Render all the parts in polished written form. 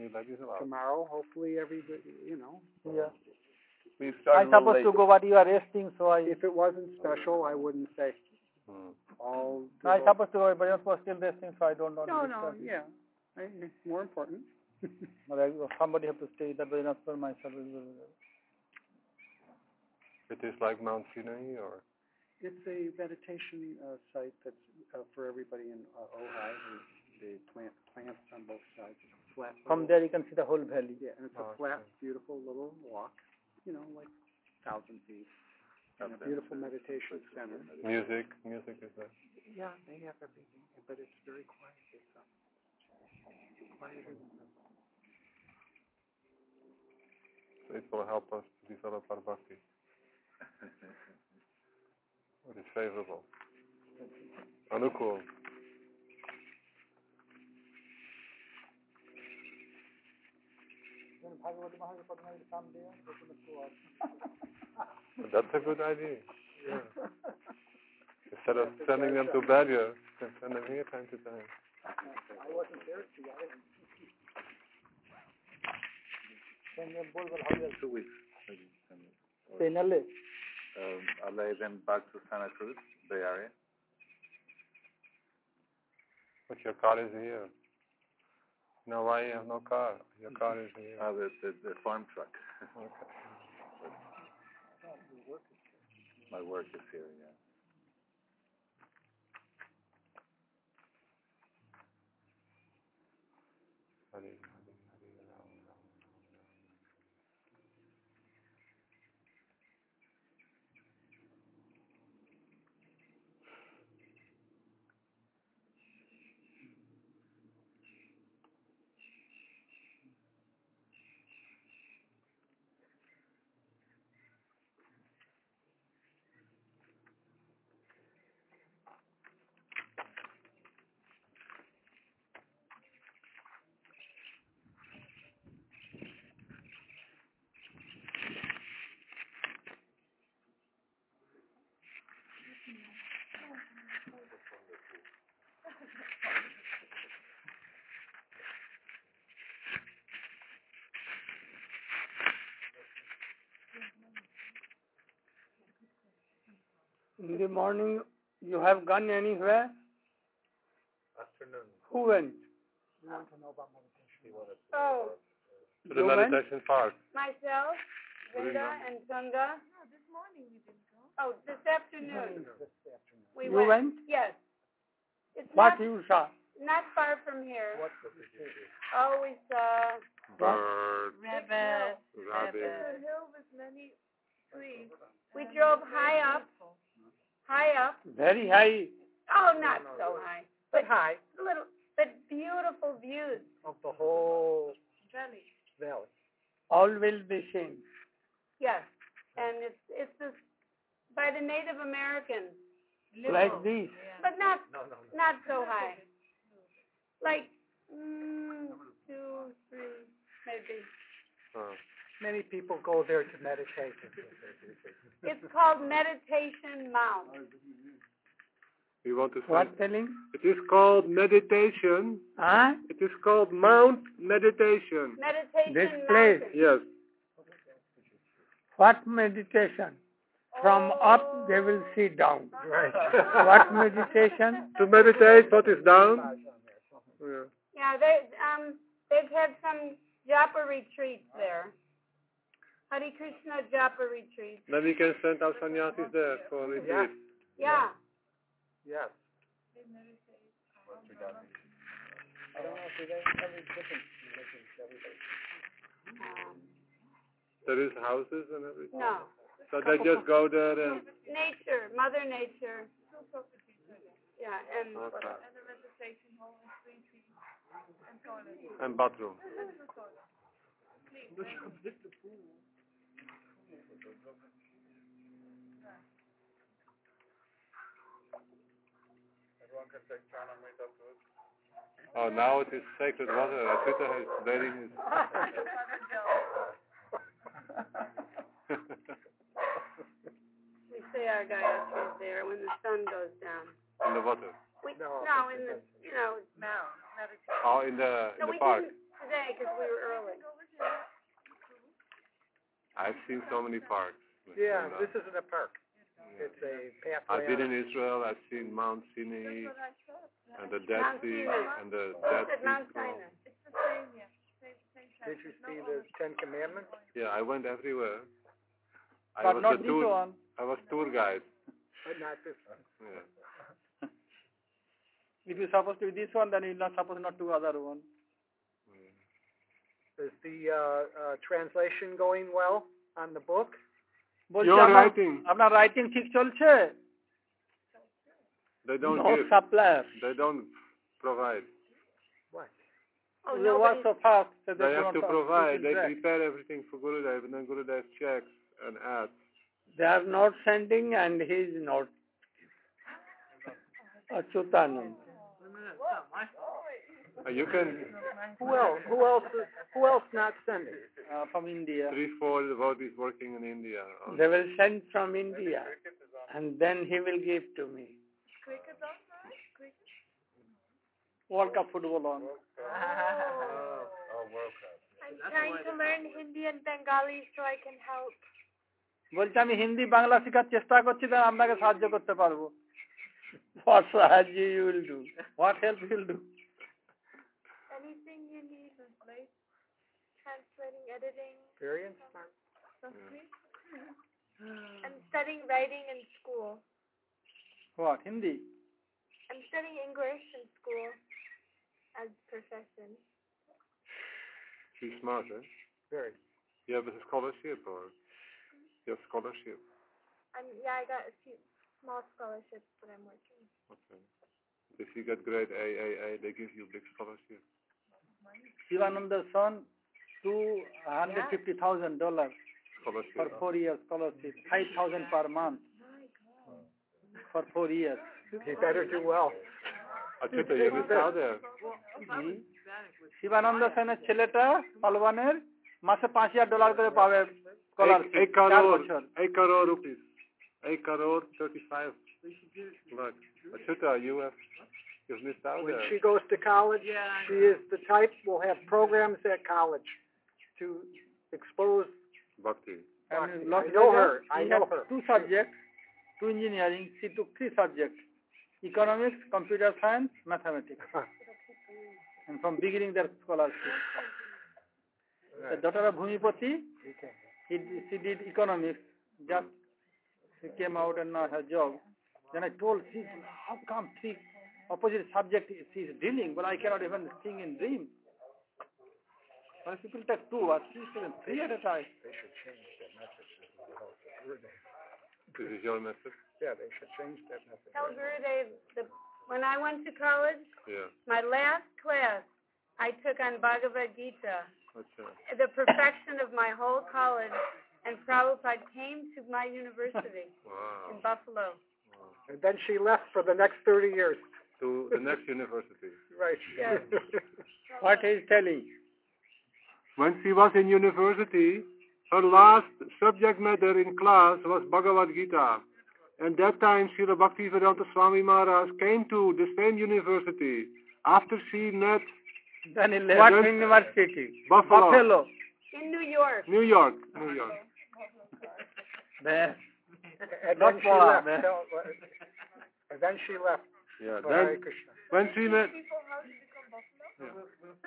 everybody's allowed. Tomorrow, hopefully everybody, Yeah. We I'm started supposed to go, but you are resting, so If it wasn't special, I wouldn't say. I'm supposed to go, but you're still resting, so I don't know. No, yeah. It's more important. But somebody have to stay. That way, not for myself. It is like Mount Sinai, or? It's a meditation site that's for everybody in Ojai. They plant plants on both sides. It's flat. From there, you can see the whole valley. Yeah, and it's a flat, beautiful little walk. Like 1,000 feet. And a beautiful meditation center. Music is there? Yeah, they have everything, but it's very quiet. It's quieter than the... So it will help us to develop our bhakti. It is favorable. Anukul. That's a good idea. Yeah. Instead of sending them to bed, you can send them here time to time. I wasn't there to see. 2 weeks. Finally. Allah then back to Santa Cruz, Bay Area. But your car is here. No, why you have no car? Your car is here. The farm truck. Okay. My work is here, yeah. In the morning, you have gone anywhere? Afternoon. Who went? We want to know about meditation. To the meditation park. Myself, Linda, and Gunga. No, this morning we didn't go. Oh, this afternoon. We You went? Yes. It's What you saw? not far from here. What did you see? Oh, we saw Bird, Rabbit. rabbit. A hill with many trees. We drove high up. Very high. Oh, not so high, But high. but beautiful views. Of the whole Valley. valley. All will be seen. Yes, and it's this by the Native Americans, Like this. but not so high. Like 2, 3, maybe. Many people go there to meditate. It's called Meditation Mount. We want to What say telling? it is called meditation. Huh? It is called Mount Meditation. Meditation This Mountain. place. Yes. What meditation? From up they will see down. Right. What meditation? To meditate what is down. Yeah. Yeah, they've had some japa retreats there. Hare Krishna japa retreats. Then we can send our sannyasis there for a retreat. Yeah. Yes. I don't know. Do they have different religions? Everybody. There is houses and everything. No. So they just go there and. Nature, Mother Nature. Yeah, and Okay. And the meditation hall and 3 feet and toilet. And bathroom. Everyone can take Chanamrita afterwards. Oh, now it is sacred water. Rachita is bathing his. we say our Gayatri there when the sun goes down. In the water. In the Now, meditation. Oh, in the we park. didn't today. tonight because we were early. I've seen so many parks. Yeah, this isn't a park. It's a pathway. I've been in Israel. I've seen Mount Sinai and the Dead Mount Sea Sinai. and the It's Dead at Sea Mount Scroll. Sinai. It's the same, yeah. Same time. Did you see the Ten Commandments? Yeah, I went everywhere. I But was not the this tour. one. I was tour guide. But not this one. Yeah. If you're supposed to be this one, then you're not supposed not to other one. Is the translation going well on the book? বলছি You're আপনার writing. আপনার writing ঠিক চলছে? They don't No give. supplier. They don't provide. What? Oh, They work so fast. So They have to provide. They prepare. prepare everything for Gurudev, and then Gurudev checks and adds. They are not sending and he is not. Achyutanand. You can Who else? Who else not sending? From India. 3-4 devotees working in India. They will send from India and then he will give to me. Cricket also, right? Cricket? World Cup football on. I'm trying to learn Hindi and Bengali so I can help. বলছি আমি হিন্দি বাংলা শেখার চেষ্টা করছি, তাই আপনাকে সাহায্য করতে পারবো। What Sahaji you will do? What help you will do? Anything you need, like translating, editing, Very smart. Sanskrit. I'm studying writing in school. What? Hindi? I'm studying English in school as profession. She's smart, eh? Very. You have a scholarship or you have scholarship? I got a few small scholarships, but I'm working. Okay. If you get grade A, they give you big scholarship. Shivananda's son, $250,000 Scholarship. for 4 years scholarship, 5,000 per month for 4 years. He better do well. Achyuta, you missed out there. Shivananda সেনের ছেলেটা পালওয়ানের মাসে $5,000 করে পাবে scholarship 8 crore rupees. 8 crore 35 lakh. Achyuta, you've missed out When there. she goes to college, she is the type will have programs at college to expose. Bhakti. And in I Las know Vegas, her. I he know had her. 2 subjects, 2 engineering. She took 3 subjects: economics, computer science, mathematics. And from beginning their scholarship. The daughter of Bhumipati, she did economics. Just she came out and not her job. Then I told she, how come 3 opposite subject she's dealing, but I cannot even think in dream. When people take 2 or 3 at a time. They should change that message. This is your message? Yeah, they should change that message. Tell Gurudev, when I went to college, Yeah. my last class I took on Bhagavad Gita, Achha. the perfection of my whole college, and Prabhupada came to my university Wow. in Buffalo. And then she left for the next 30 years. To the next university. Right. Yes. What he is telling? When she was in university, her last subject matter in class was Bhagavad Gita. And that time, Srila Bhaktivedanta Swami Maharaj came to the same university after she met Then he What left university? Buffalo. In New York. New York. There. And Not then she far, left. man. And then she left. Yeah. For Hare Then Krishna. when she met, People, how did you become Buffalo?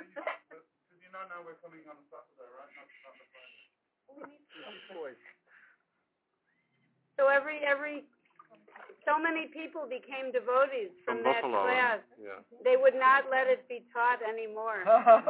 So so many people became devotees from that Buffalo. class. Yeah. They would not let it be taught anymore.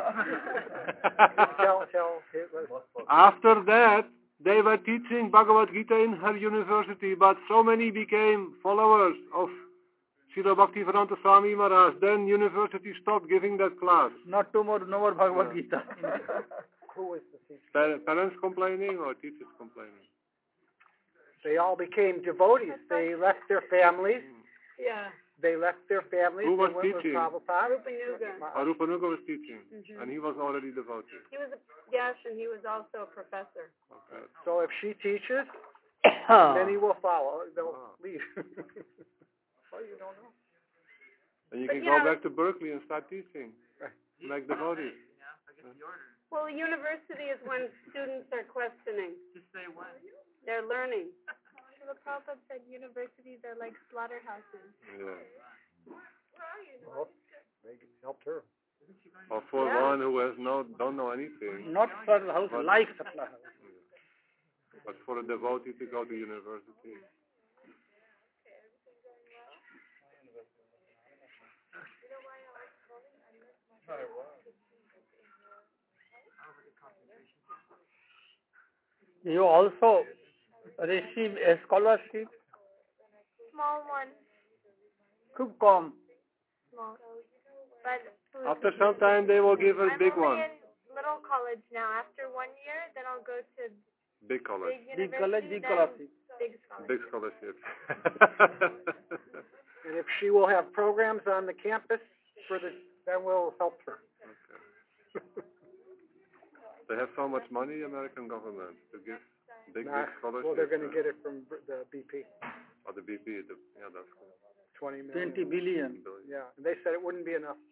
Tell it was. After that, they were teaching Bhagavad Gita in her university, but so many became followers of Srila Bhaktivedanta Swami Maharaj. Then university stopped giving that class. No more Bhagavad Gita. Who was the teacher? Parents complaining or teachers complaining? They all became devotees. They left their families. Yeah. They left their families. Who was and went with teaching? Prabhupada. Rupanuga. Arupanuga was teaching, and he was already devoted. He was and he was also a professor. Okay. So if she teaches, many will follow. They'll leave. Well, you don't know. And you But can you go know- back to Berkeley and start teaching, like devotees. Well, university is when students are questioning. Just say when. They're learning. The Prabhupada said universities are like slaughterhouses. Yeah. Well, they helped her. Or for one who has don't know anything, Not for the house, like supply house. but for a devotee to go to university. You also receive a scholarship. Small one. खूब कम. Small. But After some time, they will give us I'm big only one. in little college now. After 1 year, then I'll go to Big college. big Big college, university, big then scholarship. big scholarship. Big scholarship. And if she will have programs on the campus that will help her. Okay. They have so much money, American government, to give big scholarships. Well, they're going to get it from the BP. Or the BP, yeah, that's cool. 20 million. 20 billion. Yeah, and they said it wouldn't be enough.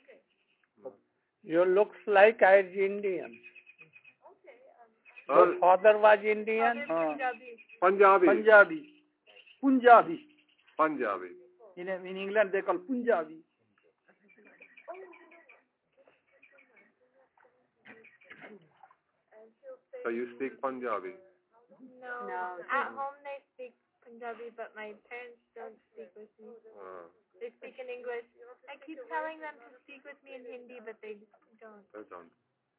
You looks like Irish Indian. Your father was Indian? Punjabi. Punjabi. In England they call Punjabi. So you speak Punjabi? No. At home they speak Punjabi, but my parents don't speak with me. They speak in English. I keep telling them to speak with me in Hindi, but they don't. They don't.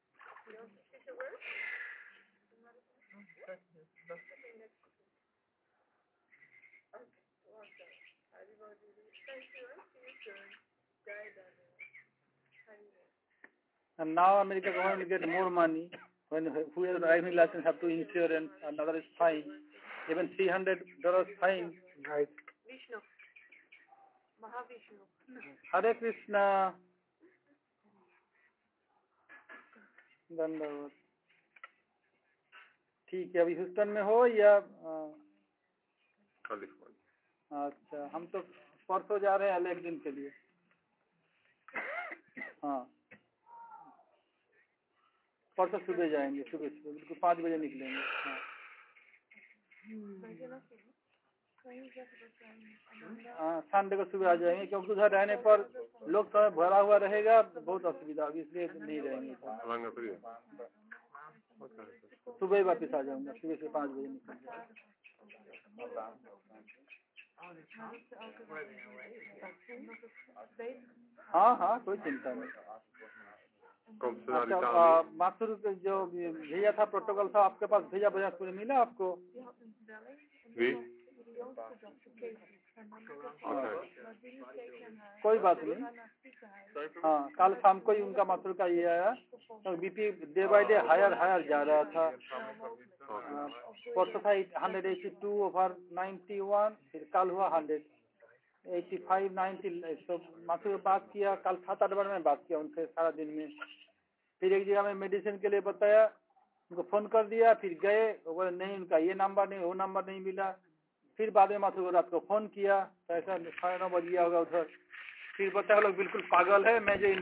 And now America government will get more money. When who has driving license have to insurance, another is fine. Even $300 fine. Right. Vishnu. Mahavishnu. Hare Krishna. धन्यवाद. ठीक है, अभी Houston में हो या California? अच्छा, हम तो परसों जा रहे हैं एक दिन के लिए. हाँ, परसों सुबह जाएंगे, सुबह बिल्कुल 5 बजे निकलेंगे. हाँ, संडे को सुबह आ जाएंगे, क्योंकि उधर रहने पर लोग समय भरा हुआ रहेगा, बहुत असुविधा होगी, इसलिए नहीं रहेंगे. सुबह ही वापस आ जाऊंगा, सुबह से 5 बजे निकल जाऊंगा. हाँ हाँ, कोई चिंता नहीं. अच्छा, माथुर जो भेजा था प्रोटोकॉल था आपके पास, भेजा बजाजपुर मिला आपको? कोई बात नहीं. हाँ, कल शाम को ही उनका माथुर का ये आया, तो BP day by day higher जा रहा था. परसों था 182/91, फिर कल हुआ 185/90. तो माथुर बात किया, कल 7-8 बार में बात किया उनसे सारा दिन में. फिर एक जगह में मेडिसिन के लिए बताया, उनको फोन कर दिया, फिर गए, बोले नहीं उनका ये नंबर नहीं, वो नंबर नहीं मिला. फिर बाद में माथुर को रात को फोन किया, तो ऐसा 9:30 बज गया होगा उधर. फिर बताया लोग बिल्कुल पागल है, मैं जो